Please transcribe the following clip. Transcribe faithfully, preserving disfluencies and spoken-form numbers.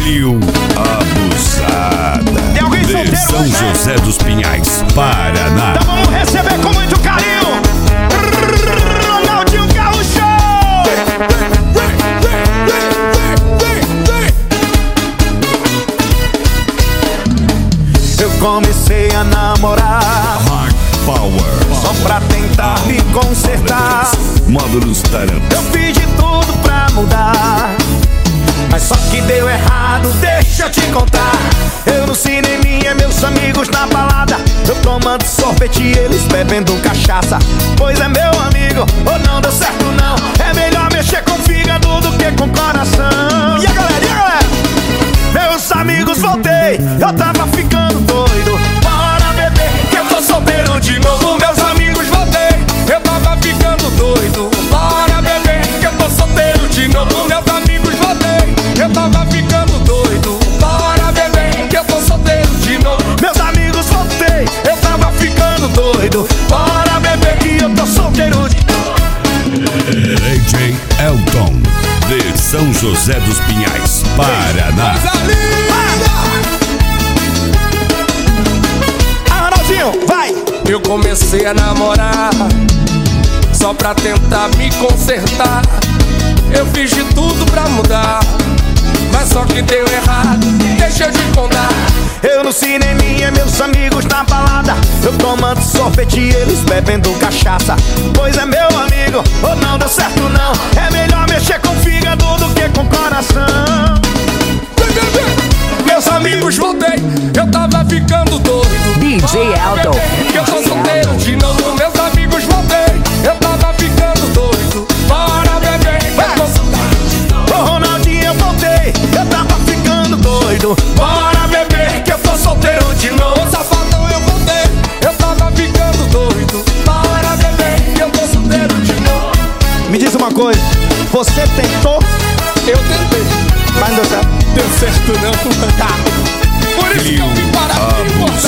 Clio Abusada. Tem alguém solteiro de São hoje, né? José dos Pinhais, Paraná. Então vamos receber com muito carinho Ronaldinho Gaúcho. Eu comecei a namorar Hard Power, só pra tentar me consertar. Módulos Tarampas. Eu fiz de tudo pra mudar, mas só que deu errado, deixa eu te contar. Eu no cineminha, meus amigos na balada, eu tomando sorvete e eles bebendo cachaça. Pois é, meu amigo, ou não deu certo não. É melhor mexer com o fígado do que com o coração. E a galera, e a galera? Meus amigos, voltei, eu tava ficando doido. Bora beber, que eu tô solteiro de novo. Meus amigos, voltei, eu tava ficando doido. Bora beber, que eu tô solteiro de novo. Meus amigos, voltei, eu tava ficando doido. Bora beber, que eu tô solteiro de novo. Meus amigos, voltei, eu tava ficando doido. Bora beber, que eu tô solteiro de novo. D J Elton, de São José dos Pinhais, Paraná. Ah, Ronaldinho, vai! Eu comecei a namorar só pra tentar me consertar. Eu fiz de tudo pra mudar, mas só que deu errado, deixa eu te contar. Eu no cineminha, meus amigos na balada, eu tomando sorvete e eles bebendo cachaça. Pois é, meu amigo, ou não deu certo não. É melhor mexer com o fígado do que com o coração. Meus amigos, voltei, eu tava ficando doido. D J Elton, que eu tô solteiro de novo. Meus amigos, voltei, eu tava ficando doido. Bora beber, que eu tô solteiro de novo. Ô Ronaldinho, eu voltei, eu tava ficando doido. Bora beber, que eu tô solteiro de novo. Safadão, eu voltei, eu tava ficando doido. Bora beber, que eu tô solteiro de novo. Me diz uma coisa, você tentou, Eu tentei, mas não deu certo. deu certo não. Tá. Por isso que eu vim parar aqui, pô.